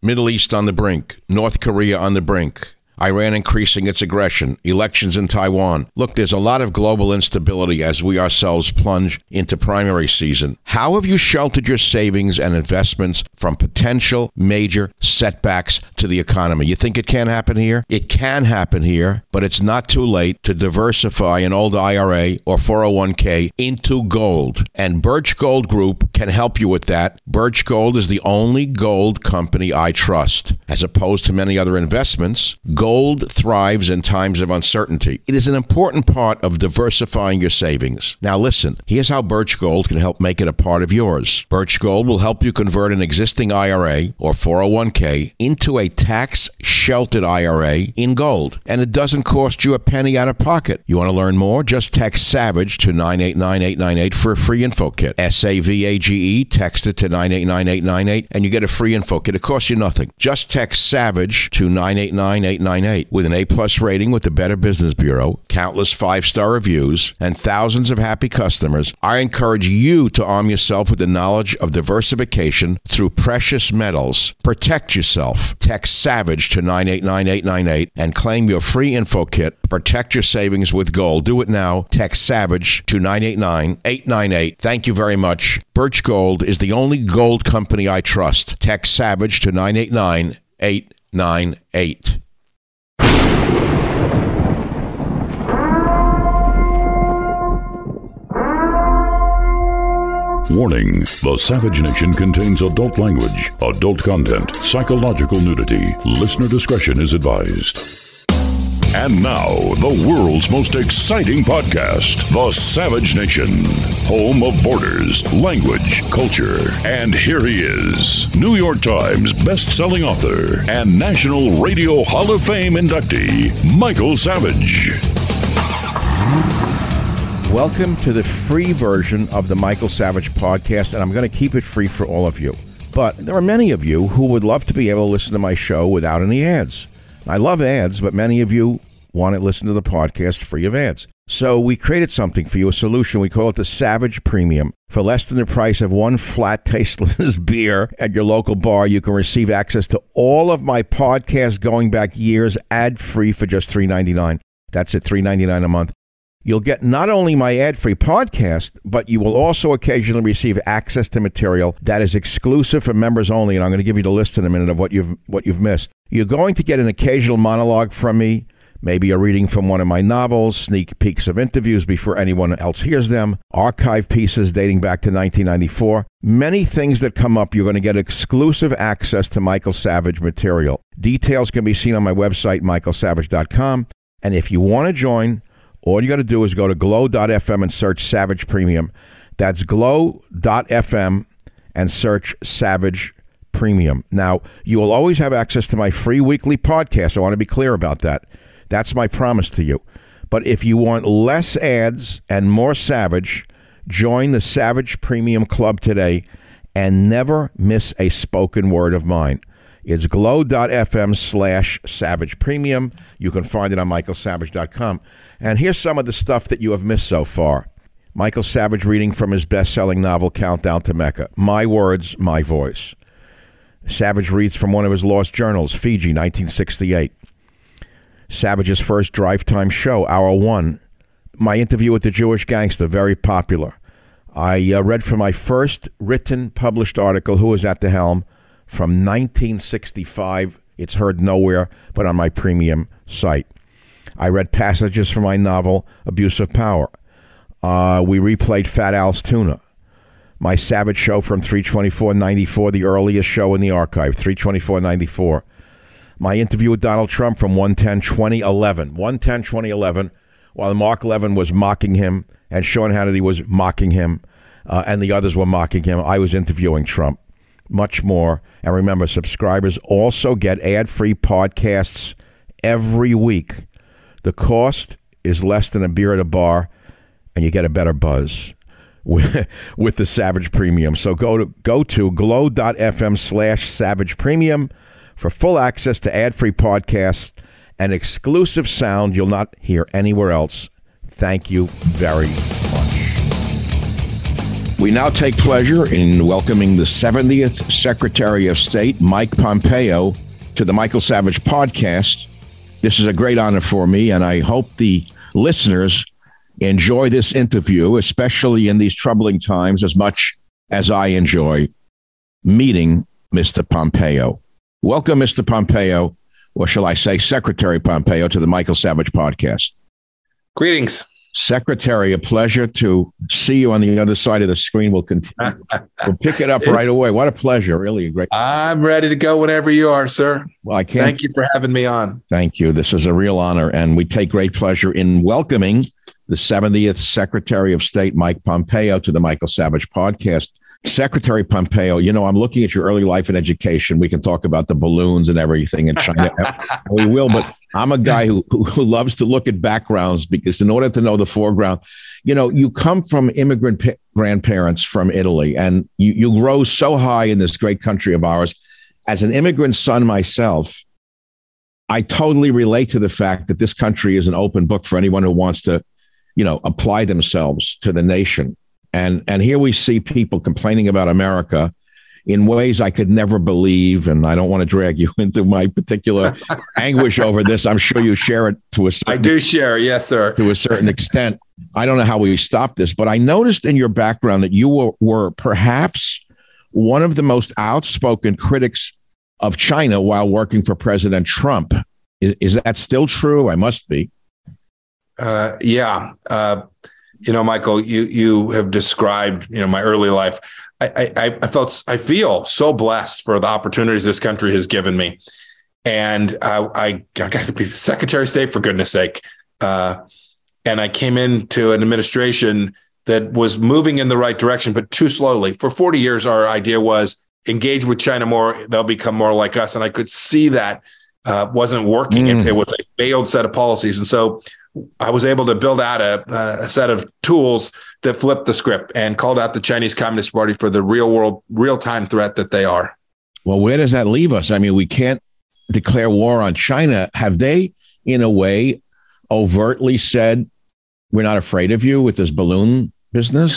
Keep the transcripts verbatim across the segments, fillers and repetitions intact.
Middle East on the brink. North Korea on the brink. Iran increasing its aggression, elections in Taiwan. Look, there's a lot of global instability as we ourselves plunge into primary season. How have you sheltered your savings and investments from potential major setbacks to the economy? You think it can't happen here? It can happen here, but it's not too late to diversify an old I R A or four oh one k into gold. And Birch Gold Group can help you with that. Birch Gold is the only gold company I trust. As opposed to many other investments, gold thrives in times of uncertainty. It is an important part of diversifying your savings. Now listen, here's how Birch Gold can help make it a part of yours. Birch Gold will help you convert an existing I R A or four oh one k into a tax-sheltered I R A in gold. And it doesn't cost you a penny out of pocket. You want to learn more? Just text SAVAGE to nine eight nine eight nine eight for a free info kit. S A V A G E, text it to nine eight nine eight nine eight and you get a free info kit. It costs you nothing. Just text SAVAGE to nine eight nine eight nine eight. With an A-plus rating with the Better Business Bureau, countless five-star reviews, and thousands of happy customers, I encourage you to arm yourself with the knowledge of diversification through precious metals. Protect yourself. Text SAVAGE to nine eight nine eight nine eight and claim your free info kit. Protect your savings with gold. Do it now. Text SAVAGE to nine eight nine eight nine eight. Thank you very much. Birch Gold is the only gold company I trust. Text SAVAGE to nine eight nine eight nine eight. Warning, the Savage Nation contains adult language, adult content, psychological nudity. Listener discretion is advised. And now, the world's most exciting podcast, The Savage Nation, home of borders, language, culture. And here he is, New York Times best-selling author and National Radio Hall of Fame inductee, Michael Savage. Welcome to the free version of the Michael Savage podcast, and I'm going to keep it free for all of you. But there are many of you who would love to be able to listen to my show without any ads. I love ads, but many of you want to listen to the podcast free of ads. So we created something for you, a solution. We call it the Savage Premium. For less than the price of one flat, tasteless beer at your local bar, you can receive access to all of my podcasts going back years, ad-free for just three dollars and ninety-nine cents. That's at three dollars and ninety-nine cents a month. You'll get not only my ad-free podcast, but you will also occasionally receive access to material that is exclusive for members only, and I'm going to give you the list in a minute of what you've what you've missed. You're going to get an occasional monologue from me, maybe a reading from one of my novels, sneak peeks of interviews before anyone else hears them, archive pieces dating back to nineteen ninety-four. Many things that come up, you're going to get exclusive access to Michael Savage material. Details can be seen on my website, michael savage dot com, and if you want to join, all you got to do is go to glow dot f m and search Savage Premium. That's glow dot f m and search Savage Premium. Now, you will always have access to my free weekly podcast. I want to be clear about that. That's my promise to you. But if you want less ads and more Savage, join the Savage Premium Club today and never miss a spoken word of mine. It's glow dot f m slash Savage Premium. You can find it on michael savage dot com. And here's some of the stuff that you have missed so far. Michael Savage reading from his best-selling novel, Countdown to Mecca. My words, my voice. Savage reads from one of his lost journals, Fiji, nineteen sixty-eight. Savage's first drive time show, Hour One. My interview with the Jewish gangster, very popular. I uh, read from my first written, published article, Who Was at the Helm, from nineteen sixty-five. It's heard nowhere but on my premium site. I read passages from my novel, Abuse of Power. Uh, we replayed Fat Al's Tuna. My Savage show from three twenty-four ninety-four, the earliest show in the archive, three twenty-four ninety-four. My interview with Donald Trump from one ten twenty eleven. one ten twenty eleven, while Mark Levin was mocking him and Sean Hannity was mocking him uh, and the others were mocking him, I was interviewing Trump. Much more. And remember, subscribers also get ad-free podcasts every week. The cost is less than a beer at a bar, and you get a better buzz with, with the Savage Premium. So go to go to glow dot f m slash Savage Premium for full access to ad-free podcasts and exclusive sound you'll not hear anywhere else. Thank you very much. We now take pleasure in welcoming the seventieth Secretary of State, Mike Pompeo, to the Michael Savage podcast. This is a great honor for me, and I hope the listeners enjoy this interview, especially in these troubling times, as much as I enjoy meeting Mister Pompeo. Welcome, Mister Pompeo, or shall I say Secretary Pompeo, to the Michael Savage podcast. Greetings. Secretary, a pleasure to see you on the other side of the screen. We'll continue. We'll pick it up right away. What a pleasure. Really a great. I'm ready to go whenever you are, sir. Well, I can't. Thank you for having me on. Thank you. This is a real honor, and we take great pleasure in welcoming the seventieth Secretary of State, Mike Pompeo, to the Michael Savage podcast. Secretary Pompeo, you know, I'm looking at your early life and education. We can talk about the balloons and everything in China. We will, but I'm a guy who, who loves to look at backgrounds, because in order to know the foreground, you know, you come from immigrant pa- grandparents from Italy, and you, you grow so high in this great country of ours. As an immigrant son myself, I totally relate to the fact that this country is an open book for anyone who wants to, you know, apply themselves to the nation. And and here we see people complaining about America in ways I could never believe. And I don't want to drag you into my particular anguish over this. I'm sure you share it to a certain, I do share. Yes, sir. To a certain extent. I don't know how we stop this, but I noticed in your background that you were, were perhaps one of the most outspoken critics of China while working for President Trump. Is, is that still true? I must be. Uh, yeah. Uh, You know, Michael, you you have described, you know, my early life. I, I I felt I feel so blessed for the opportunities this country has given me, and I I, I got to be the Secretary of State, for goodness sake. Uh, and I came into an administration that was moving in the right direction, but too slowly. For forty years, our idea was engage with China more; they'll become more like us. And I could see that uh, wasn't working. Mm. It, it was a failed set of policies, and so I was able to build out a, a set of tools that flipped the script and called out the Chinese Communist Party for the real world, real time threat that they are. Well, where does that leave us? I mean, we can't declare war on China. Have they, in a way, overtly said, we're not afraid of you with this balloon business?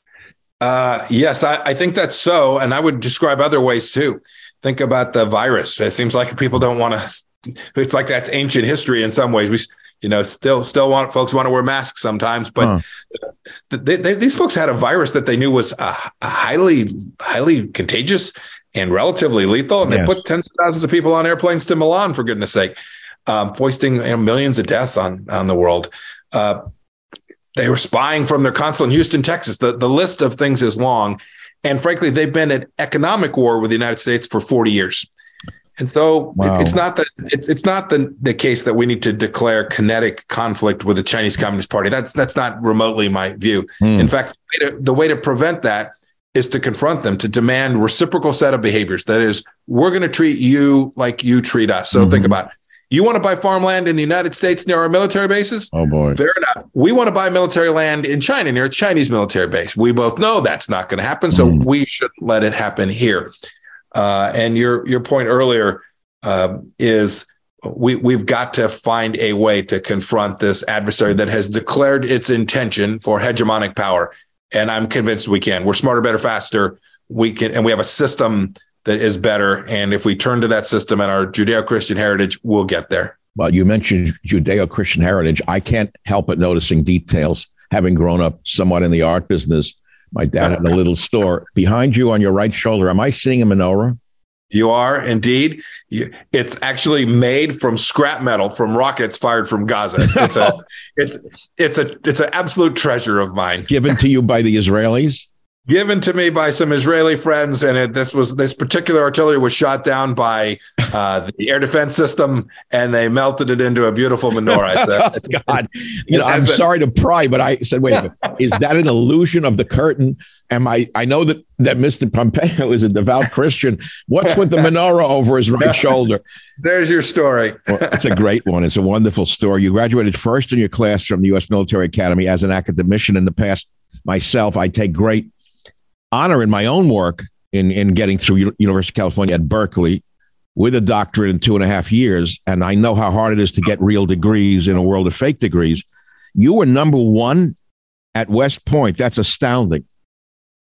uh, yes, I, I think that's so. And I would describe other ways, too. Think about the virus. It seems like people don't want to. It's like that's ancient history in some ways. We You know, still, still want folks want to wear masks sometimes, but huh. they, they, these folks had a virus that they knew was uh, highly, highly contagious and relatively lethal, and yes. they put tens of thousands of people on airplanes to Milan, for goodness sake, um, foisting you know, millions of deaths on on the world. Uh, they were spying from their consulate in Houston, Texas. The the list of things is long, and frankly, they've been at economic war with the United States for forty years. And so wow. it, it's not that it's it's not the, the case that we need to declare kinetic conflict with the Chinese Communist Party. That's that's not remotely my view. Mm. In fact, the way, to, the way to prevent that is to confront them, to demand reciprocal set of behaviors. That is, we're going to treat you like you treat us. So mm-hmm. think about it. You want to buy farmland in the United States near our military bases? Oh, boy. Fair enough. We want to buy military land in China near a Chinese military base. We both know that's not going to happen. So mm. we should let it happen here. Uh, and your your point earlier um, is we, we've got to find a way to confront this adversary that has declared its intention for hegemonic power. And I'm convinced we can. We're smarter, better, faster. We can, and we have a system that is better. And if we turn to that system and our Judeo-Christian heritage, we'll get there. Well, you mentioned Judeo-Christian heritage. I can't help but noticing details, having grown up somewhat in the art business. My dad had a little store. Behind you on your right shoulder, am I seeing a menorah? You are indeed. It's actually made from scrap metal from rockets fired from Gaza. It's a, it's, it's a, it's an absolute treasure of mine. Given to you by the Israelis? Given to me by some Israeli friends, and it, this was this particular artillery was shot down by uh, the air defense system, and they melted it into a beautiful menorah. It's a, it's, oh, God, you know, I'm a, sorry to pry, but I said, wait a minute, is that an illusion of the curtain? Am I? I know that that Mister Pompeo is a devout Christian. What's with the menorah over his right shoulder? There's your story. Well, it's a great one. It's a wonderful story. You graduated first in your class from the U S Military Academy as an academician. In the past, myself, I take great honor in my own work in, in getting through U- University of California at Berkeley with a doctorate in two and a half years. And I know how hard it is to get real degrees in a world of fake degrees. You were number one at West Point. That's astounding.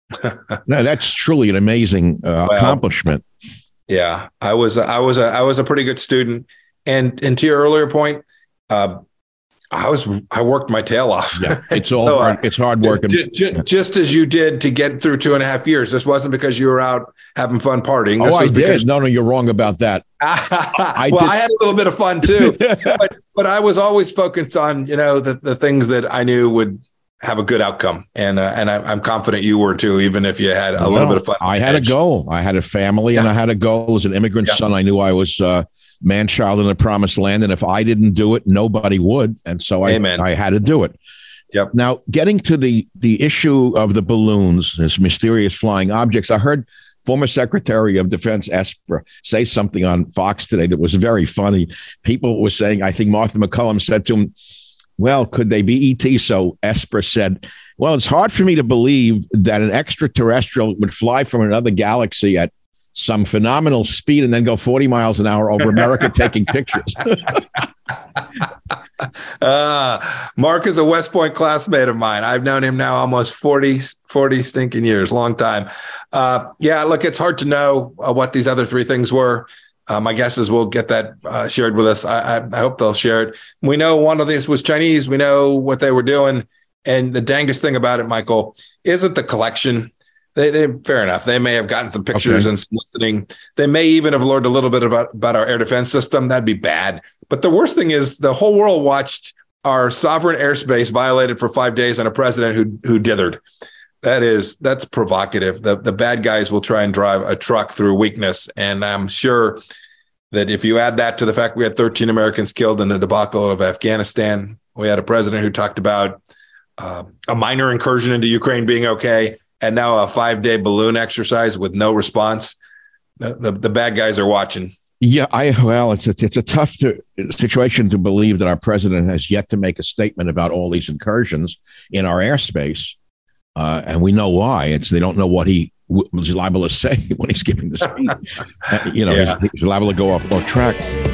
No, that's truly an amazing uh, well, accomplishment. Yeah, I was I was a I was a pretty good student, and and to your earlier point, uh, I was I worked my tail off. Yeah, it's so, all hard, uh, it's hard work. Just, just, just as you did to get through two and a half years. This wasn't because you were out having fun partying. This oh, I was because, did. No, no, you're wrong about that. I well, did. I had a little bit of fun too, but but I was always focused on you know the the things that I knew would have a good outcome, and uh, and I, I'm confident you were too, even if you had a no, little bit of fun. I had edge. a goal. I had a family, yeah. and I had a goal as an immigrant yeah. son. I knew I was uh, man-child in the promised land, and if I didn't do it, nobody would, and so I Amen. I had to do it. Yep. Now, getting to the the issue of the balloons, this mysterious flying objects, I heard former Secretary of Defense Esper say something on Fox today that was very funny. People were saying, I think Martha McCullum said to him, well, could they be E T? So Esper said, well, it's hard for me to believe that an extraterrestrial would fly from another galaxy at some phenomenal speed and then go forty miles an hour over America taking pictures. uh, Mark is a West Point classmate of mine. I've known him now almost forty, forty stinking years, long time. Uh, yeah, look, it's hard to know uh, what these other three things were. Uh, my guess is we'll get that uh, shared with us. I, I, I hope they'll share it. We know one of these was Chinese. We know what they were doing. And the dangest thing about it, Michael, isn't the collection. They, they fair enough. They may have gotten some pictures okay. and some listening. They may even have learned a little bit about, about our air defense system. That'd be bad. But the worst thing is the whole world watched our sovereign airspace violated for five days and a president who who dithered. That is, that's provocative. The, the bad guys will try and drive a truck through weakness. And I'm sure that if you add that to the fact we had thirteen Americans killed in the debacle of Afghanistan, we had a president who talked about uh, a minor incursion into Ukraine being okay, and now a five-day balloon exercise with no response. The, the, the bad guys are watching. Yeah, I well, it's a, it's a tough to, situation to believe that our president has yet to make a statement about all these incursions in our airspace. Uh, and we know why. It's they don't know what he w- was liable to say when he's giving the speech. uh, you know, yeah. he's, he's liable to go off, off track.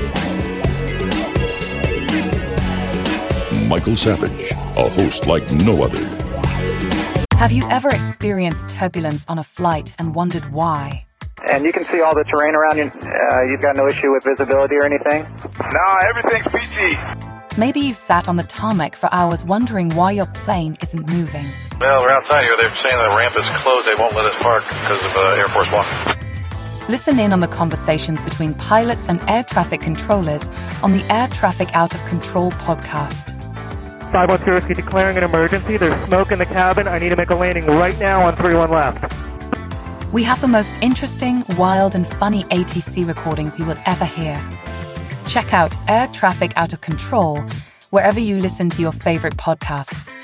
Michael Savage, a host like no other. Have you ever experienced turbulence on a flight and wondered why? And you can see all the terrain around you. Uh, you've got no issue with visibility or anything? No, everything's peachy. Maybe you've sat on the tarmac for hours wondering why your plane isn't moving. Well, we're outside here. They're saying the ramp is closed. They won't let us park because of uh, Air Force One. Listen in on the conversations between pilots and air traffic controllers on the Air Traffic Out of Control podcast. five one zero, declaring an emergency. There's smoke in the cabin. I need to make a landing right now on three one left. We have the most interesting, wild, and funny A T C recordings you will ever hear. Check out Air Traffic Out of Control wherever you listen to your favorite podcasts.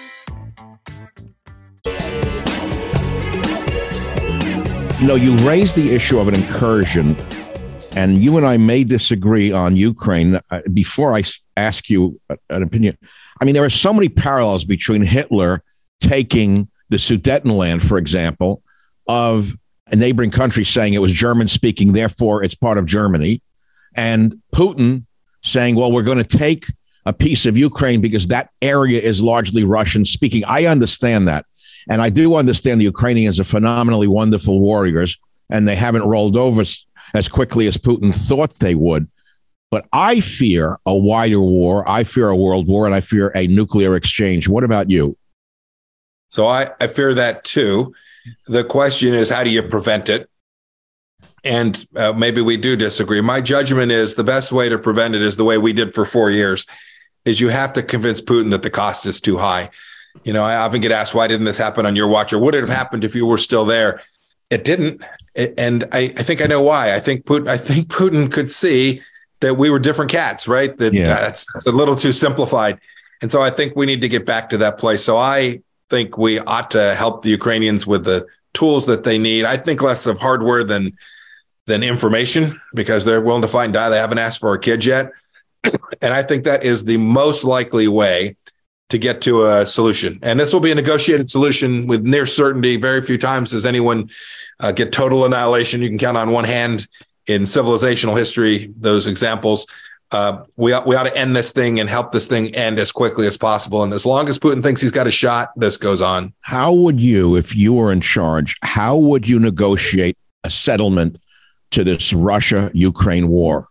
You know, you raised the issue of an incursion, and you and I may disagree on Ukraine. Uh, before I ask you an opinion, I mean, there are so many parallels between Hitler taking the Sudetenland, for example, of a neighboring country saying it was German-speaking, therefore it's part of Germany, and Putin saying, well, we're going to take a piece of Ukraine because that area is largely Russian-speaking. I understand that. And I do understand the Ukrainians are phenomenally wonderful warriors, and they haven't rolled over as quickly as Putin thought they would. But I fear a wider war. I fear a world war, and I fear a nuclear exchange. What about you? So I, I fear that too. The question is, how do you prevent it? And uh, maybe we do disagree. My judgment is the best way to prevent it is the way we did for four years, is you have to convince Putin that the cost is too high. You know, I often get asked, why didn't this happen on your watch? Or would it have happened if you were still there? It didn't. And I, I think I know why. I think Putin, I think Putin could see that we were different cats, right? That yeah. that's, that's a little too simplified. And so I think we need to get back to that place. So I think we ought to help the Ukrainians with the tools that they need. I think less of hardware than than information, because they're willing to fight and die. They haven't asked for a kid yet. And I think that is the most likely way to get to a solution. And this will be a negotiated solution with near certainty. Very few times does anyone uh, get total annihilation. You can count on one hand in civilizational history those examples. Uh, we ought, we ought to end this thing and help this thing end as quickly as possible. And as long as Putin thinks he's got a shot, this goes on. How would you, if you were in charge, how would you negotiate a settlement to this Russia-Ukraine war?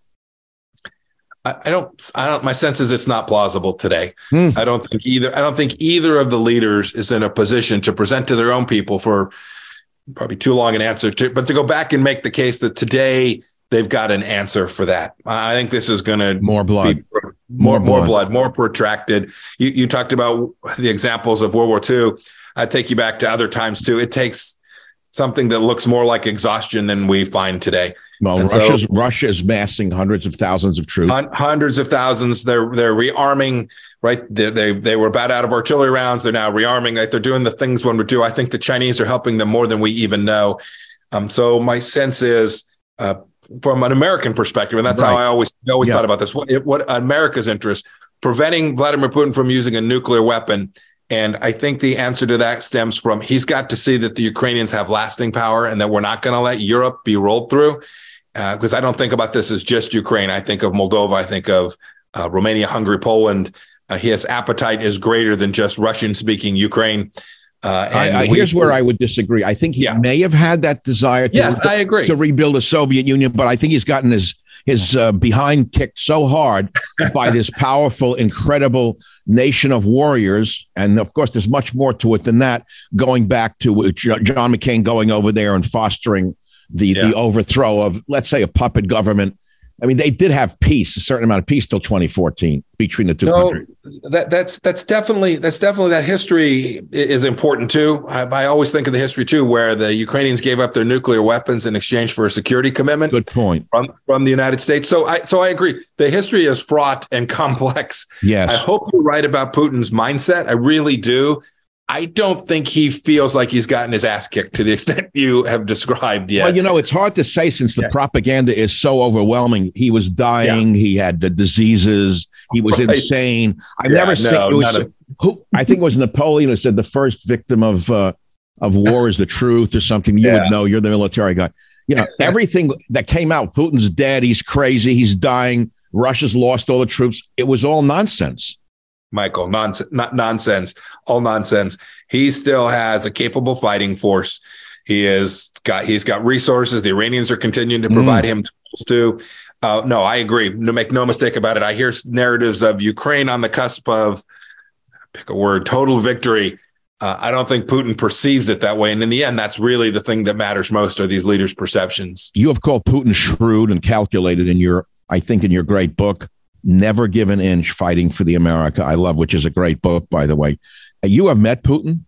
I, I don't. I don't. My sense is it's not plausible today. Hmm. I don't think either. I don't think either of the leaders is in a position to present to their own people for probably too long an answer to, but to go back and make the case that today they've got an answer for that. I think this is going to more blood, be more, more, more blood, more protracted. You, you talked about the examples of World War Two. I take you back to other times too. It takes something that looks more like exhaustion than we find today. Well, and Russia's, so, Russia is massing hundreds of thousands of troops. Hundreds of thousands. They're they're rearming. Right, they, they they were about out of artillery rounds. They're now rearming. Like they're doing the things one would do. I think the Chinese are helping them more than we even know. Um, so my sense is, uh, from an American perspective, and that's right. how I always always yeah. thought about this. What what America's interest, preventing Vladimir Putin from using a nuclear weapon. And I think the answer to that stems from he's got to see that the Ukrainians have lasting power and that we're not going to let Europe be rolled through. Because uh, I don't think about this as just Ukraine. I think of Moldova. I think of uh, Romania, Hungary, Poland. Uh, his appetite is greater than just Russian-speaking Ukraine. Uh, and I, I, we, here's where I would disagree. I think he yeah. may have had that desire to, yes, to, I agree. to rebuild the Soviet Union, but I think he's gotten his his uh, behind kicked so hard by this powerful, incredible nation of warriors. And of course, there's much more to it than that, going back to John McCain going over there and fostering the, yeah. the overthrow of, let's say, a puppet government. I mean, they did have peace, a certain amount of peace till twenty fourteen between the two no, countries. That, that's that's definitely that's definitely that history is important too. I, I always think of the history too, where the Ukrainians gave up their nuclear weapons in exchange for a security commitment. Good point. From from the United States. So I so I agree. The history is fraught and complex. Yes. I hope you're right about Putin's mindset. I really do. I don't think he feels like he's gotten his ass kicked to the extent you have described yet. Well, you know, it's hard to say since the yeah. propaganda is so overwhelming. He was dying. Yeah. He had the diseases. He was right. insane. I've yeah, never no, seen it was, a, who I think it was Napoleon who said the first victim of uh, of war is the truth or something. You yeah. would know. You're the military guy. You know, everything that came out, Putin's dead. He's crazy. He's dying. Russia's lost all the troops. It was all nonsense. Michael, nonsense, not nonsense, all nonsense. He still has a capable fighting force. He is got, he's got resources. The Iranians are continuing to provide mm. him tools too. Uh, no, I agree. No, make no mistake about it. I hear narratives of Ukraine on the cusp of, pick a word, total victory. Uh, I don't think Putin perceives it that way. And in the end, that's really the thing that matters most are these leaders' perceptions. You have called Putin shrewd and calculated in your, I think, in your great book, Never Give an Inch, Fighting for the America I Love, which is a great book, by the way. You have met Putin?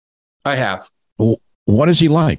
I have. What is he like?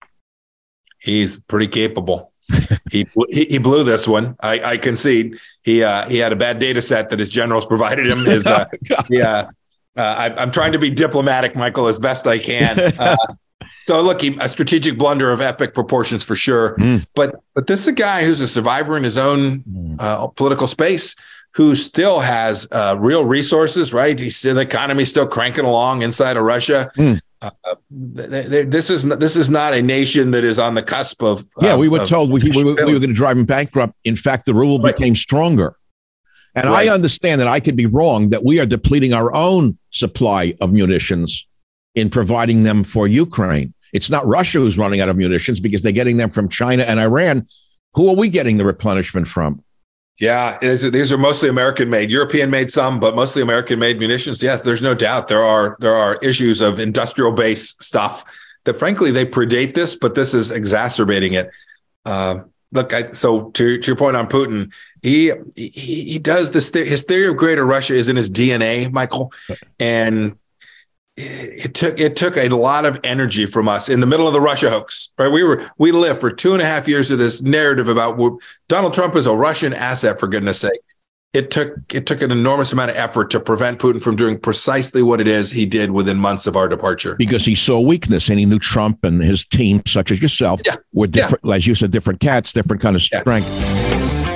He's pretty capable. he, he he blew this one. I, I concede. He uh, he had a bad data set that his generals provided him. His uh, yeah. Uh, I, I'm trying to be diplomatic, Michael, as best I can. Uh, so look, he, a strategic blunder of epic proportions for sure. Mm. But but this is a guy who's a survivor in his own uh, political space, who still has uh, real resources. Right, he's still the economy's still cranking along inside of Russia. Mm. Uh, they, they, this is not, this is not a nation that is on the cusp of. Yeah, of, we were of, told we, we, we were going to drive him bankrupt. In fact, the ruble right. became stronger. And right. I understand that I could be wrong, that we are depleting our own supply of munitions in providing them for Ukraine. It's not Russia who's running out of munitions because they're getting them from China and Iran. Who are we getting the replenishment from? Yeah, these are mostly American-made. European-made some, but mostly American-made munitions. Yes, there's no doubt there are there are issues of industrial-based stuff that, frankly, they predate this, but this is exacerbating it. Uh, look, I, so to, to your point on Putin, he he, he does this. Th- his theory of greater Russia is in his D N A, Michael, and it took it took a lot of energy from us in the middle of the Russia hoax, right? We were we lived for two and a half years of this narrative about Donald Trump is a Russian asset, for goodness sake. It took it took an enormous amount of effort to prevent Putin from doing precisely what it is he did within months of our departure. Because he saw weakness and he knew Trump and his team, such as yourself, yeah. were different, yeah. as you said, different cats, different kind of strength. Yeah.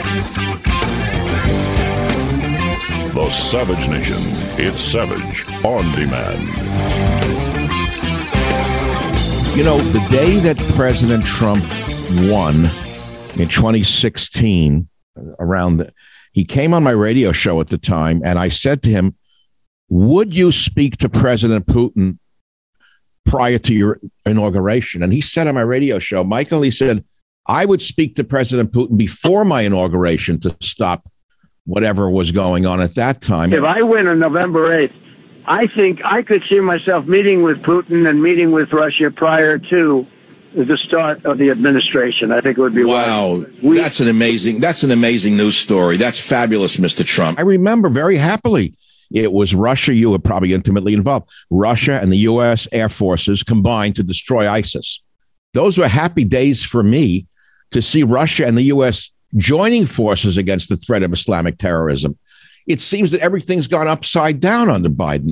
The Savage Nation. It's Savage on Demand. You know, the day that President Trump won in twenty sixteen, around the, He came on my radio show at the time, and I said to him, would you speak to President Putin prior to your inauguration? And he said on my radio show, Michael, he said, I would speak to President Putin before my inauguration to stop whatever was going on at that time. If I win on November eighth, I think I could see myself meeting with Putin and meeting with Russia prior to the start of the administration. I think it would be wow. We, that's an amazing. That's an amazing news story. That's fabulous, Mister Trump. I remember very happily. It was Russia. You were probably intimately involved. Russia and the U S Air Forces combined to destroy ISIS. Those were happy days for me to see Russia and the U S joining forces against the threat of Islamic terrorism. It seems that everything's gone upside down under Biden.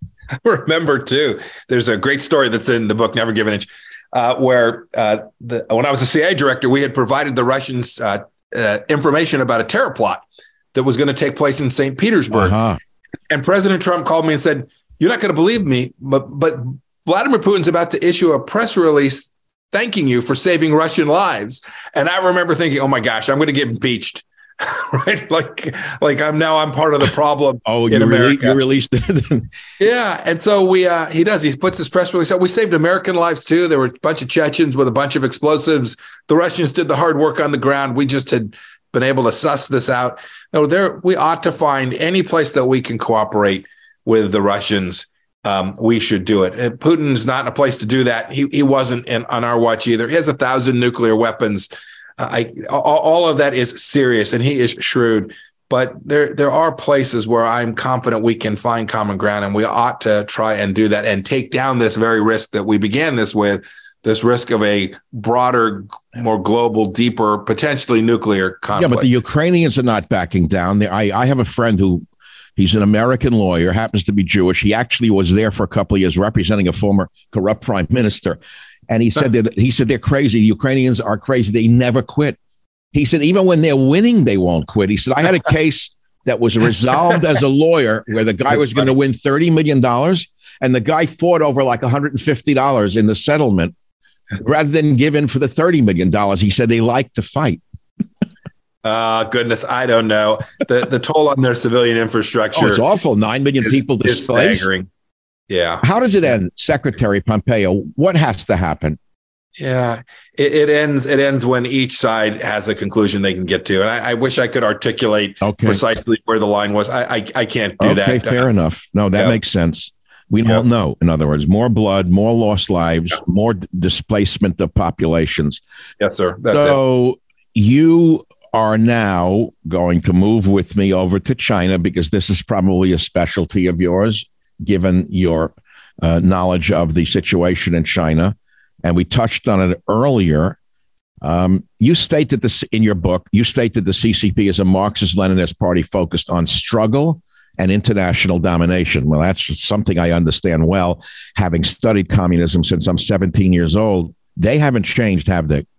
I remember, too, there's a great story that's in the book, Never Give an Inch, uh, where uh, the, when I was a C I A director, we had provided the Russians uh, uh, information about a terror plot that was going to take place in Saint Petersburg. Uh-huh. And President Trump called me and said, you're not going to believe me, but, but Vladimir Putin's about to issue a press release thanking you for saving Russian lives. And I remember thinking, oh, my gosh, I'm going to get impeached. Right, like, like I'm now I'm part of the problem. Oh, in you, America. Rele- you released it. Yeah, and so we uh, he does. He puts his press release out. We saved American lives too. There were a bunch of Chechens with a bunch of explosives. The Russians did the hard work on the ground. We just had been able to suss this out. No, there we ought to find any place that we can cooperate with the Russians. Um, we should do it. And Putin's not in a place to do that. He he wasn't in, on our watch either. He has a thousand nuclear weapons. I, all of that is serious, and he is shrewd. But there, there are places where I'm confident we can find common ground, and we ought to try and do that and take down this very risk that we began this with, this risk of a broader, more global, deeper, potentially nuclear conflict. Yeah, but the Ukrainians are not backing down. I, I have a friend who, he's an American lawyer, happens to be Jewish. He actually was there for a couple of years representing a former corrupt prime minister. And he said that he said they're crazy. The Ukrainians are crazy. They never quit. He said even when they're winning, they won't quit. He said I had a case that was resolved as a lawyer where the guy That's was going to win thirty million dollars, and the guy fought over like one hundred fifty dollars in the settlement rather than give in for the thirty million dollars. He said they like to fight. Uh, goodness, I don't know. The the toll on their civilian infrastructure. Oh, it's awful. Nine million is, people displaced. Yeah. How does it end, Secretary Pompeo? What has to happen? Yeah, it, it ends. It ends when each side has a conclusion they can get to, and I, I wish I could articulate okay. precisely where the line was. I I, I can't do okay, that. Okay, fair enough. No, that yep. makes sense. We yep. don't know. In other words, more blood, more lost lives, yep. more d- displacement of populations. Yes, sir. That's so it. You are now going to move with me over to China because this is probably a specialty of yours, given your uh, knowledge of the situation in China. And we touched on it earlier. Um, you state that this in your book, you state that the C C P is a Marxist-Leninist party focused on struggle and international domination. Well, that's just something I understand well, having studied communism since I'm seventeen years old. They haven't changed, have they?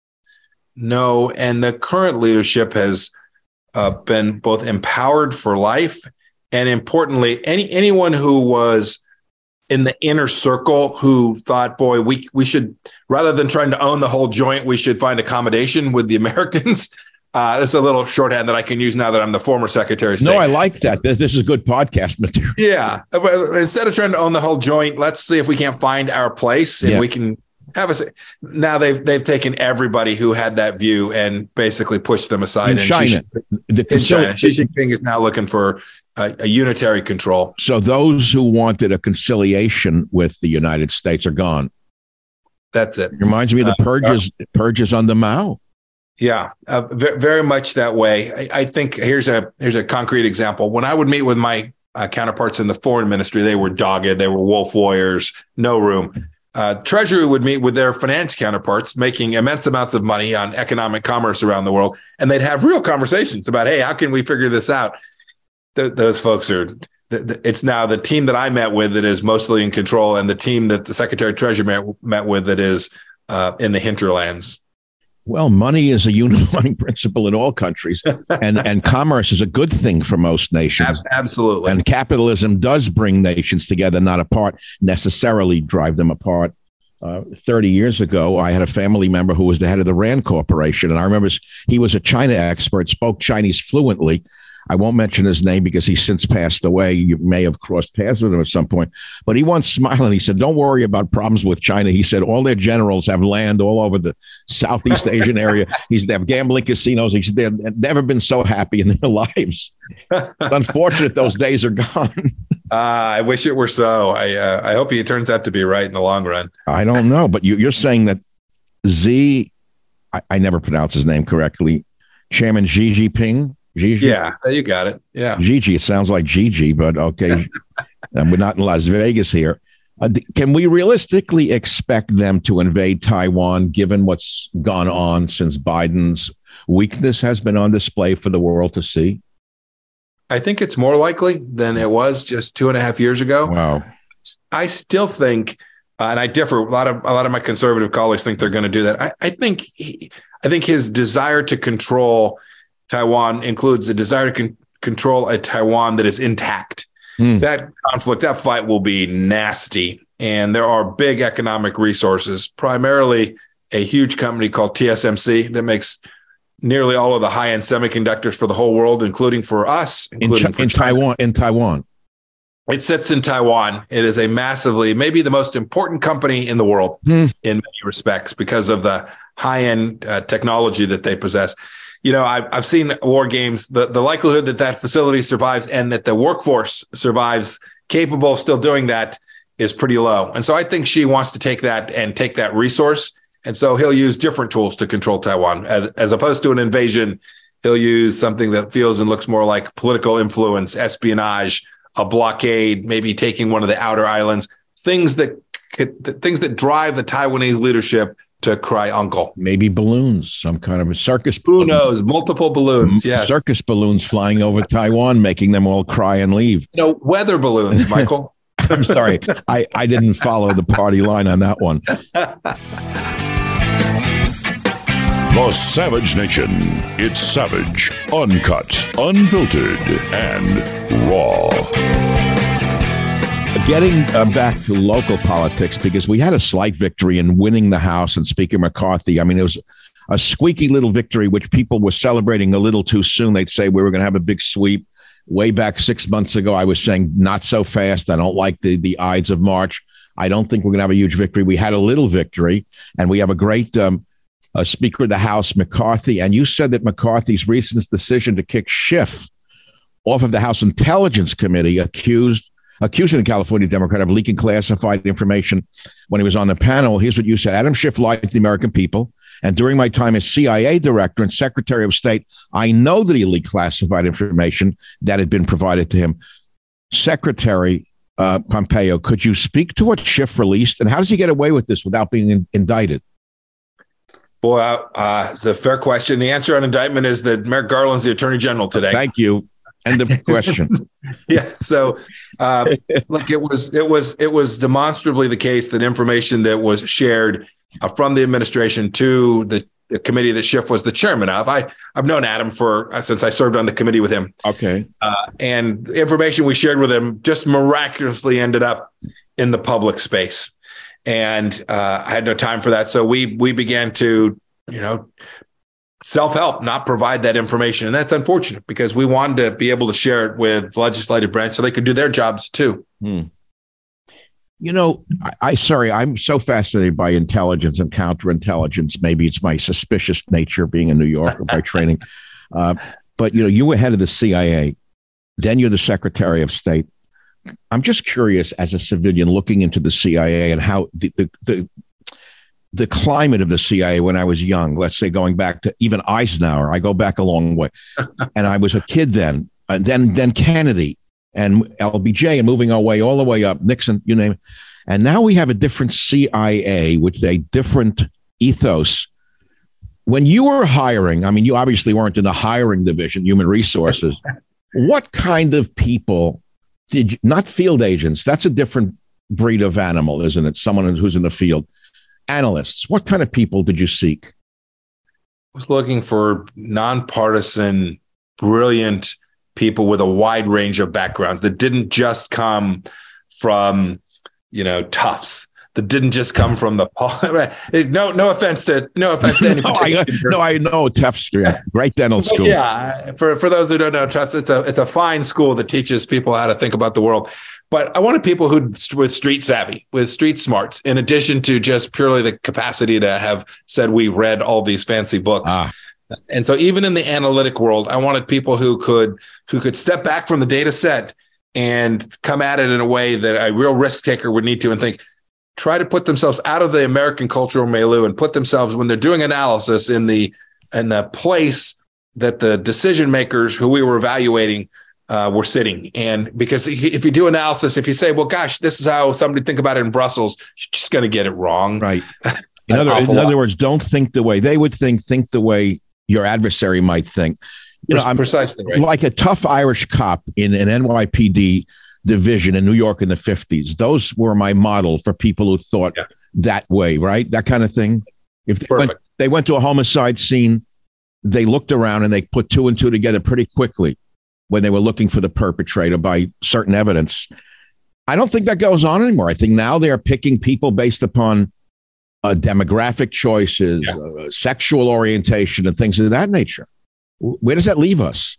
No, and the current leadership has uh, been both empowered for life. And importantly, any anyone who was in the inner circle who thought, boy, we we should, rather than trying to own the whole joint, we should find accommodation with the Americans. Uh, that's a little shorthand that I can use now that I'm the former Secretary of State. No, I like that. This, this is good podcast material. Yeah. Instead of trying to own the whole joint, let's see if we can't find our place and yeah. we can have a. Now they've they've taken everybody who had that view and basically pushed them aside. In and China, Xi, the, in China, Xi Jinping is now looking for a, a unitary control. So those who wanted a conciliation with the United States are gone. That's it. It reminds me of the purges uh, purges under Mao. Yeah, uh, v- very much that way. I, I think here's a here's a concrete example. When I would meet with my uh, counterparts in the foreign ministry, they were dogged. They were wolf warriors, no room. Uh, Treasury would meet with their finance counterparts, making immense amounts of money on economic commerce around the world, and they'd have real conversations about, hey, how can we figure this out? Th- those folks are. Th- th- it's now the team that I met with that is mostly in control, and the team that the Secretary of Treasury met, met with that is uh, in the hinterlands. Well, money is a unifying principle in all countries, and, and commerce is a good thing for most nations. Absolutely. And capitalism does bring nations together, not apart, necessarily drive them apart. uh, thirty years ago, I had a family member who was the head of the RAND Corporation. And I remember he was a China expert, spoke Chinese fluently. I won't mention his name because he's since passed away. You may have crossed paths with him at some point. But he once smiled and he said, don't worry about problems with China. He said all their generals have land all over the Southeast Asian area. He's they have gambling casinos. He said they've never been so happy in their lives. It's unfortunate those days are gone. Uh, I wish it were so. I uh, I hope he turns out to be right in the long run. I don't know, but you, you're saying that Xi, I, I never pronounce his name correctly, Chairman Xi Jinping. Gigi? Yeah, you got it. Yeah. Gigi. It sounds like Gigi, but okay. And we're not in Las Vegas here. Uh, can we realistically expect them to invade Taiwan, given what's gone on since Biden's weakness has been on display for the world to see? I think it's more likely than it was just two and a half years ago. Wow. I still think, uh, and I differ. A lot of a lot of my conservative colleagues think they're going to do that. I, I think he, I think his desire to control Taiwan includes the desire to con- control a Taiwan that is intact. Mm. That conflict, that fight will be nasty. And there are big economic resources, primarily a huge company called T S M C that makes nearly all of the high-end semiconductors for the whole world, including for us. Including in, for in Taiwan. In Taiwan. It sits in Taiwan. It is a massively, maybe the most important company in the world mm. in many respects because of the high-end uh, technology that they possess. You know, I've, I've seen war games, the, the likelihood that that facility survives and that the workforce survives capable of still doing that is pretty low. And so I think Xi wants to take that and take that resource. And so he'll use different tools to control Taiwan. As, as opposed to an invasion, he'll use something that feels and looks more like political influence, espionage, a blockade, maybe taking one of the outer islands, things that could, things that drive the Taiwanese leadership to cry uncle. Maybe balloons, some kind of a circus balloon. Who knows? Multiple balloons, yes. Circus balloons flying over Taiwan, making them all cry and leave. You know, weather balloons, Michael. I'm sorry. I, I didn't follow the party line on that one. The Savage Nation. It's savage, uncut, unfiltered, and raw. Getting uh, back to local politics, because we had a slight victory in winning the House and Speaker McCarthy. I mean, it was a squeaky little victory, which people were celebrating a little too soon. They'd say we were going to have a big sweep. Way back six months ago, I was saying not so fast. I don't like the, the Ides of March. I don't think we're going to have a huge victory. We had a little victory, and we have a great um, uh, Speaker of the House, McCarthy. And you said that McCarthy's recent decision to kick Schiff off of the House Intelligence Committee accused accusing the California Democrat of leaking classified information when he was on the panel. Here's what you said. Adam Schiff lied to the American people. And during my time as C I A director and Secretary of State, I know that he leaked classified information that had been provided to him. Secretary uh, Pompeo, could you speak to what Schiff released? And how does he get away with this without being in- indicted? Boy, uh, it's a fair question. The answer on indictment is that Merrick Garland's the Attorney General today. Thank you. End of question. Yeah. So, uh, look, it was it was it was demonstrably the case that information that was shared uh, from the administration to the, the committee that Schiff was the chairman of. I I've known Adam for uh, since I served on the committee with him. Okay. Uh, and the information we shared with him just miraculously ended up in the public space, and uh, I had no time for that. So we we began to you know. self-help, not provide that information. And that's unfortunate because we wanted to be able to share it with the legislative branch so they could do their jobs too. Hmm. You know, I, I sorry, I'm so fascinated by intelligence and counterintelligence. Maybe it's my suspicious nature being a New Yorker by training. Uh, but, you know, you were head of the C I A. Then you're the Secretary of State. I'm just curious as a civilian looking into the C I A and how the, the, the the climate of the C I A when I was young, let's say going back to even Eisenhower, I go back a long way. And I was a kid then, and then, then Kennedy and L B J and moving our way all the way up, Nixon, you name it. And now we have a different C I A with a different ethos. When you were hiring, I mean, you obviously weren't in the hiring division, human resources. What kind of people did you, not field agents, that's a different breed of animal, isn't it? Someone who's in the field. Analysts, what kind of people did you seek? I was looking for nonpartisan, brilliant people with a wide range of backgrounds that didn't just come from, you know, Tufts, that didn't just come from the no no offense to no offense to anybody. no, I, no, I know Tufts, yeah, great dental school. Yeah, for for those who don't know, Tufts, it's a it's a fine school that teaches people how to think about the world. But I wanted people who with street savvy, with street smarts, in addition to just purely the capacity to have said we read all these fancy books. Ah. And so even in the analytic world, I wanted people who could who could step back from the data set and come at it in a way that a real risk taker would need to, and think, try to put themselves out of the American cultural milieu and put themselves, when they're doing analysis, in the in the place that the decision makers who we were evaluating uh, were sitting. And because if you do analysis, if you say, well, gosh, this is how somebody think about it in Brussels, you're just going to get it wrong. Right. In other, in other words, don't think the way they would think, think the way your adversary might think. You know, I'm precisely right. Like a tough Irish cop in an N Y P D division in New York in the fifties. Those were my model for people who thought yeah. that way, right? That kind of thing. If they went, they went to a homicide scene, they looked around and they put two and two together pretty quickly when they were looking for the perpetrator by certain evidence. I don't think that goes on anymore. I think now they're picking people based upon uh, demographic choices, yeah. uh, sexual orientation, and things of that nature. Where does that leave us?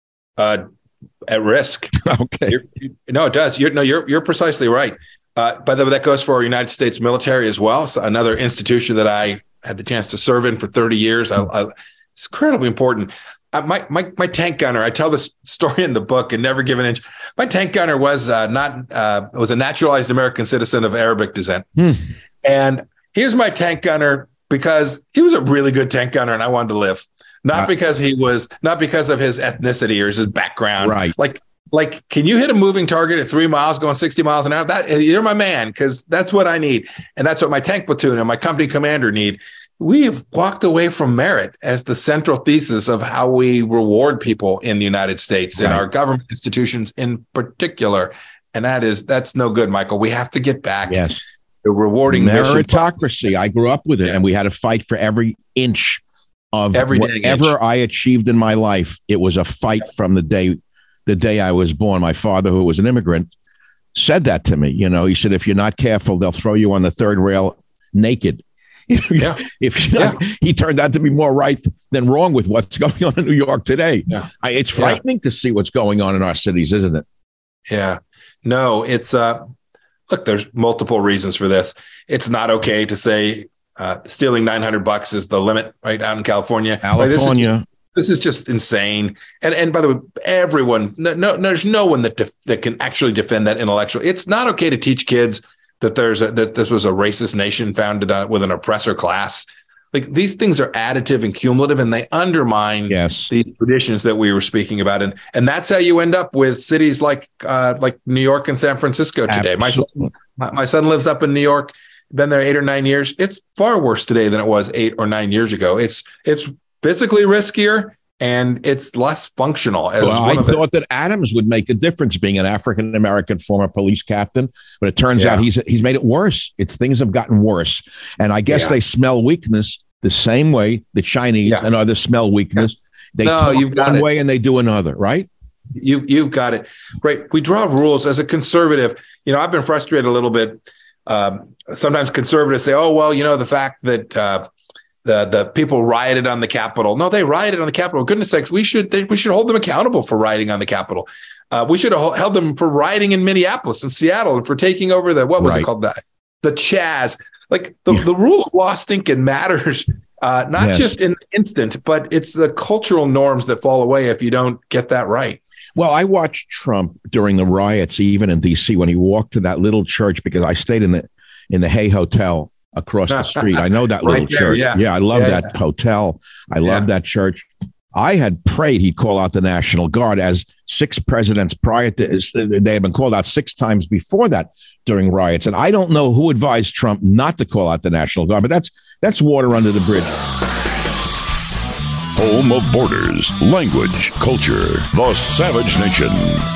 Uh, at risk. Okay. You're, you, no, it does. You're, no, you're you're precisely right. Uh, by the way, that goes for our United States military as well. So another institution that I had the chance to serve in for thirty years. I, I, it's incredibly important. Uh, my my my tank gunner. I tell this story in the book, and never give an inch. My tank gunner was uh, not uh, was a naturalized American citizen of Arabic descent, hmm. and he was my tank gunner because he was a really good tank gunner, and I wanted to live. Not because he was, not because of his ethnicity or his background. Right. Like, like, can you hit a moving target at three miles going sixty miles an hour? That you're my man, because that's what I need. And that's what my tank platoon and my company commander need. We've walked away from merit as the central thesis of how we reward people in the United States and right. our government institutions in particular. And that is, that's no good, Michael. We have to get back yes. to rewarding meritocracy. I grew up with it, yeah. and we had to fight for every inch of Every whatever inch. I achieved in my life. It was a fight from the day, the day I was born. My father, who was an immigrant, said that to me. You know, he said, if you're not careful, they'll throw you on the third rail naked. Yeah. if you're not, yeah. He turned out to be more right than wrong with what's going on in New York today. Yeah. I, it's frightening yeah. to see what's going on in our cities, isn't it? Yeah. No, it's uh, look, there's multiple reasons for this. It's not okay to say, Uh, stealing nine hundred bucks is the limit right out in California. California. Like, this, is, this is just insane. And and by the way, everyone, no, no there's no one that def, that can actually defend that intellectually. It's not okay to teach kids that there's a, that this was a racist nation founded uh, with an oppressor class. Like, these things are additive and cumulative, and they undermine yes. the traditions that we were speaking about. And and that's how you end up with cities like uh, like New York and San Francisco today. My son, my, my son lives up in New York. Been there eight or nine years. It's far worse today than it was eight or nine years ago. It's it's physically riskier and it's less functional. As well, one I of the- thought that Adams would make a difference, being an African American former police captain, but it turns yeah. out he's he's made it worse. It's things have gotten worse, and I guess yeah. they smell weakness the same way the Chinese yeah. and others smell weakness. They no, talk you've got one it. way and they do another, right? You you've got it right. We draw rules as a conservative. You know, I've been frustrated a little bit. Um, sometimes conservatives say, oh, well, you know, the fact that uh, the the people rioted on the Capitol. No, they rioted on the Capitol. Goodness sakes, we should they, we should hold them accountable for rioting on the Capitol. Uh, we should have held them for rioting in Minneapolis and Seattle and for taking over the, what was right. it called? That the Chaz. Like the, yeah. the rule of law stinking matters, uh, not yes. just in the instant, but it's the cultural norms that fall away if you don't get that right. Well, I watched Trump during the riots, even in D C, when he walked to that little church, because I stayed in the in the Hay Hotel across the street. I know that little right there, church. Yeah, yeah I love yeah, that yeah. hotel. I yeah. love that church. I had prayed he'd call out the National Guard, as six presidents prior to they had been called out six times before that during riots. And I don't know who advised Trump not to call out the National Guard, but that's that's water under the bridge. Home of borders, language, culture, the Savage Nation.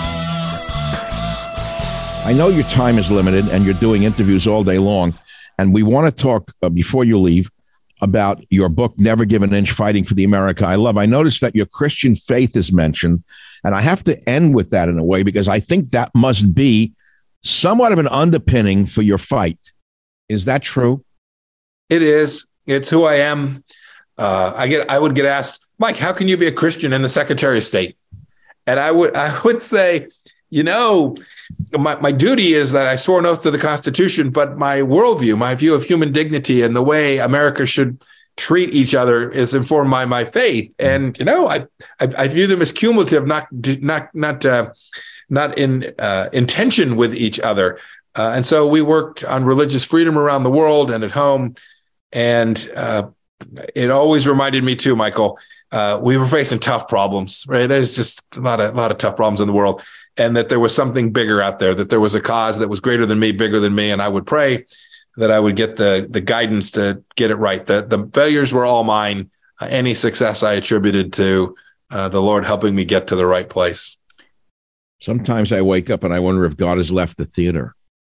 I know your time is limited and you're doing interviews all day long. And we want to talk, uh, before you leave, about your book, Never Give an Inch, Fighting for the America I Love. I noticed that your Christian faith is mentioned. And I have to end with that in a way, because I think that must be somewhat of an underpinning for your fight. Is that true? It is. It's who I am. Uh, I get. I would get asked, Mike, how can you be a Christian and the Secretary of State? And I would. I would say, you know, my, my duty is that I swore an oath to the Constitution, but my worldview, my view of human dignity and the way America should treat each other is informed by my faith. And, you know, I, I, I view them as cumulative, not, not, not, uh, not in uh, intention with each other. Uh, and so we worked on religious freedom around the world and at home. And uh, it always reminded me too, Michael, uh, we were facing tough problems, right? There's just a lot of, a lot of tough problems in the world. And that there was something bigger out there, that there was a cause that was greater than me, bigger than me. And I would pray that I would get the the guidance to get it right. The, the failures were all mine. Uh, any success I attributed to uh, the Lord helping me get to the right place. Sometimes I wake up and I wonder if God has left the theater.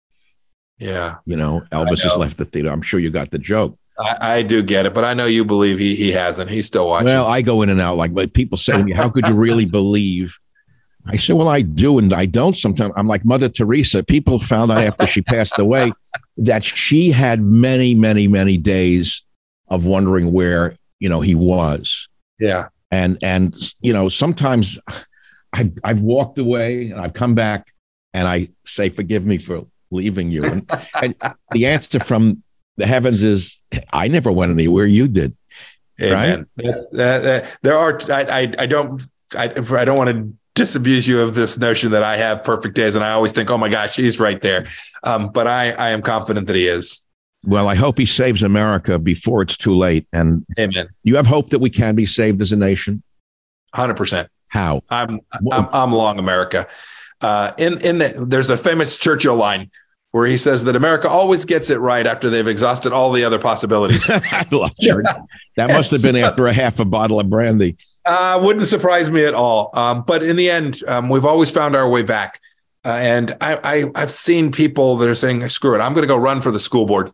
Yeah. You know, Elvis know. has left the theater. I'm sure you got the joke. I, I do get it, but I know you believe he he hasn't. He's still watching. Well, I go in and out. Like, but people say to me, how could you really believe? I say, well, I do and I don't sometimes. I'm like Mother Teresa. People found out after she passed away that she had many, many, many days of wondering where, you know, he was. Yeah. And, and you know, sometimes I, I've walked away and I've come back and I say, forgive me for leaving you. And, and the answer from the heavens is, I never went anywhere. You did. Amen. Right? That's, uh, uh, there are, I, I, I don't, I, I don't want to disabuse you of this notion that I have perfect days. And I always think, oh my gosh, he's right there. Um, but I, I am confident that he is. Well, I hope he saves America before it's too late. And amen. You have hope that we can be saved as a nation? one hundred percent. How? I'm, I'm, I'm long America. Uh, in, in the, there's a famous Churchill line where he says that America always gets it right after they've exhausted all the other possibilities. I love Churchill. That must have been after a half a bottle of brandy. Uh, wouldn't surprise me at all. Um, but in the end, um, we've always found our way back. Uh, and I, I, I've seen people that are saying, screw it, I'm going to go run for the school board.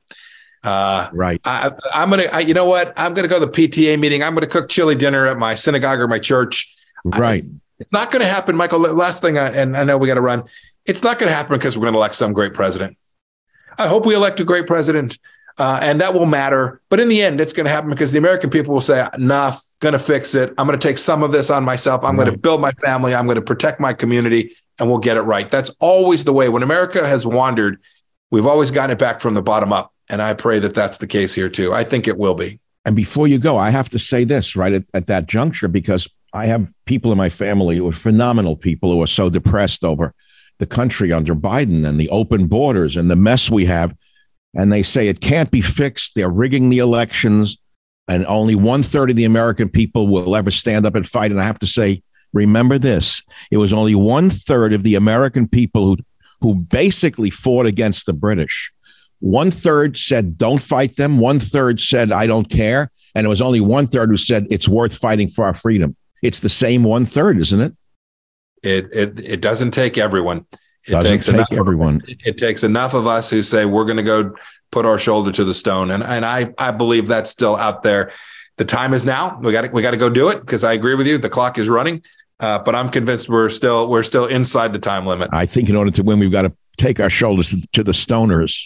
Uh, right. I, I'm going to, you know what? I'm going to go to the P T A meeting. I'm going to cook chili dinner at my synagogue or my church. Right. I, it's not going to happen, Michael. Last thing, I, and I know we got to run. It's not going to happen because we're going to elect some great president. I hope we elect a great president. Uh, and that will matter. But in the end, it's going to happen because the American people will say, enough, going to fix it. I'm going to take some of this on myself. I'm right. going to build my family. I'm going to protect my community, and we'll get it right. That's always the way. When America has wandered, we've always gotten it back from the bottom up. And I pray that that's the case here, too. I think it will be. And before you go, I have to say this right at, at that juncture, because I have people in my family who are phenomenal people who are so depressed over the country under Biden and the open borders and the mess we have. And they say it can't be fixed. They're rigging the elections, and only one third of the American people will ever stand up and fight. And I have to say, remember this: it was only one third of the American people who, who basically fought against the British. One third said, don't fight them. One third said, I don't care. And it was only one third who said it's worth fighting for our freedom. It's the same one third, isn't it? It it it doesn't take everyone. It Doesn't takes take enough everyone. It, it takes enough of us who say we're going to go put our shoulder to the stone, and and I I believe that's still out there. The time is now. We got to we got to go do it, because I agree with you. The clock is running, uh, but I'm convinced we're still we're still inside the time limit. I think in order to win, we've got to take our shoulders to, to the stoners.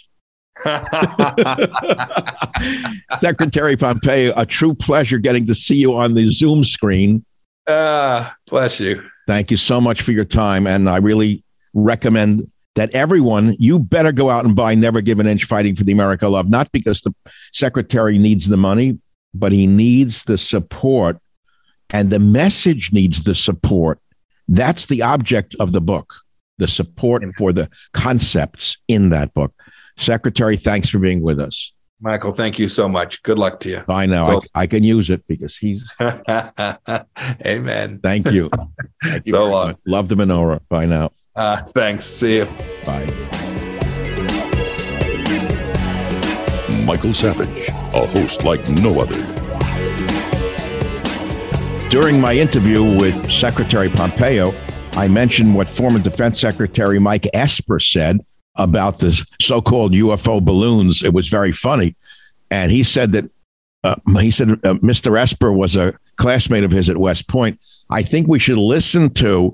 Secretary Pompeo, a true pleasure getting to see you on the Zoom screen. Uh, bless you. Thank you so much for your time, and I really recommend that everyone, you better go out and buy Never Give an Inch Fighting for the America Love, not because the secretary needs the money, but he needs the support, and the message needs the support. That's the object of the book, the support for the concepts in that book. Secretary, thanks for being with us. Michael, thank you so much. Good luck to you. I know. So, I, I can use it because he's... Amen. Thank you. Thank you so long. Much. Love the menorah. Bye now. Uh, thanks. See you. Bye. Michael Savage, a host like no other. During my interview with Secretary Pompeo, I mentioned what former Defense Secretary Mike Esper said about the so-called U F O balloons. It was very funny. And he said that, uh, he said uh, Mister Esper was a classmate of his at West Point. I think we should listen to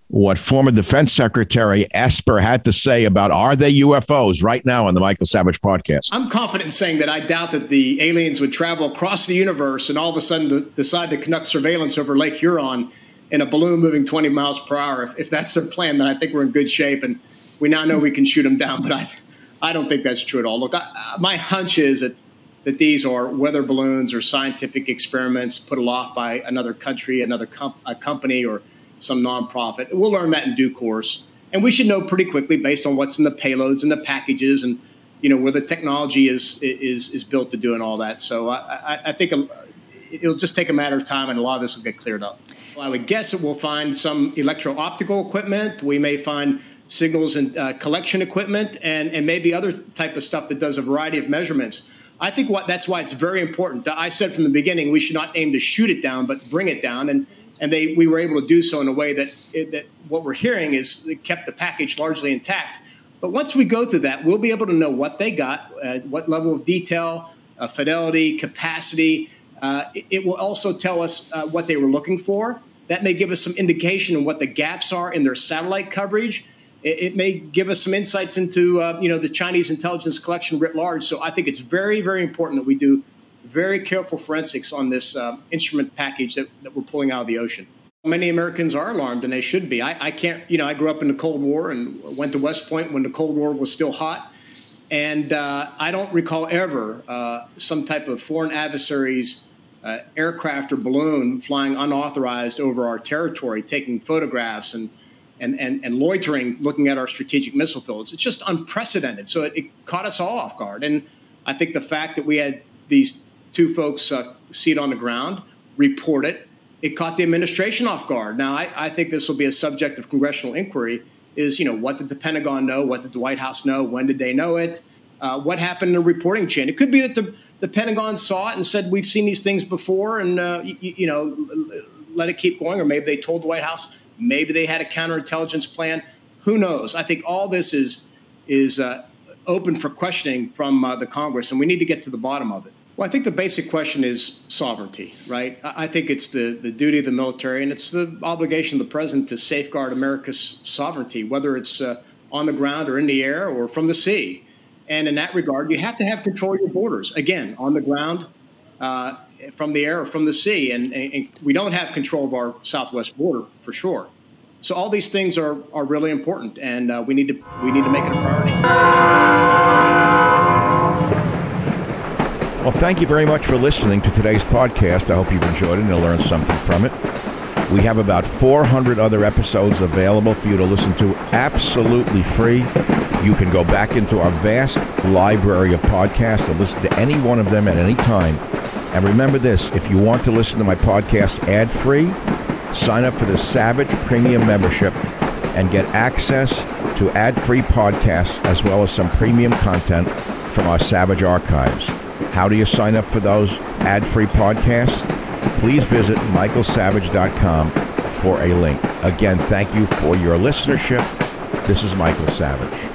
what former Defense Secretary Esper had to say about are they U F Os right now on the Michael Savage podcast. I'm confident in saying that I doubt that the aliens would travel across the universe and all of a sudden to decide to conduct surveillance over Lake Huron in a balloon moving twenty miles per hour. If, if that's their plan, then I think we're in good shape, and we now know we can shoot them down. But I, I don't think that's true at all. Look, I, my hunch is that that these are weather balloons or scientific experiments put aloft by another country, another com- a company, or some nonprofit. We'll learn that in due course, and we should know pretty quickly based on what's in the payloads and the packages, and you know where the technology is is is built to do and all that. So I, I, I think it'll just take a matter of time, and a lot of this will get cleared up. Well, I would guess that we'll find some electro-optical equipment. We may find signals and uh, collection equipment, and and maybe other type of stuff that does a variety of measurements. I think what that's why it's very important. I said from the beginning we should not aim to shoot it down, but bring it down, and and they we were able to do so in a way that that what we're hearing is it kept the package largely intact. But once we go through that, we'll be able to know what they got, uh, what level of detail, uh, fidelity, capacity. Uh, it, it will also tell us uh, what they were looking for. That may give us some indication on what the gaps are in their satellite coverage. It may give us some insights into, uh, you know, the Chinese intelligence collection writ large. So I think it's very, very important that we do very careful forensics on this uh, instrument package that, that we're pulling out of the ocean. Many Americans are alarmed, and they should be. I, I can't, you know, I grew up in the Cold War and went to West Point when the Cold War was still hot. And uh, I don't recall ever uh, some type of foreign adversary's uh, aircraft or balloon flying unauthorized over our territory, taking photographs and And, and, and loitering, looking at our strategic missile fields. It's just unprecedented. So it, it caught us all off guard. And I think the fact that we had these two folks uh, see it on the ground, report it, it caught the administration off guard. Now, I, I think this will be a subject of congressional inquiry is, you know, what did the Pentagon know? What did the White House know? When did they know it? Uh, what happened in the reporting chain? It could be that the, the Pentagon saw it and said, we've seen these things before and, uh, you, you know, let it keep going. Or maybe they told the White House, maybe they had a counterintelligence plan. Who knows? I think all this is is uh, open for questioning from uh, the Congress, and we need to get to the bottom of it. Well, I think the basic question is sovereignty, right? I think it's the, the duty of the military, and it's the obligation of the president to safeguard America's sovereignty, whether it's uh, on the ground or in the air or from the sea. And in that regard, you have to have control of your borders, again, on the ground, uh, from the air or from the sea. And, and we don't have control of our southwest border for sure. So all these things are, are really important, and uh, we need to we need to make it a priority. Well, thank you very much for listening to today's podcast. I hope you've enjoyed it and you'll learn something from it. We have about four hundred other episodes available for you to listen to absolutely free. You can go back into our vast library of podcasts and listen to any one of them at any time. And remember this, if you want to listen to my podcast ad-free, sign up for the Savage Premium membership and get access to ad-free podcasts as well as some premium content from our Savage archives. How do you sign up for those ad-free podcasts? Please visit michael savage dot com for a link. Again, thank you for your listenership. This is Michael Savage.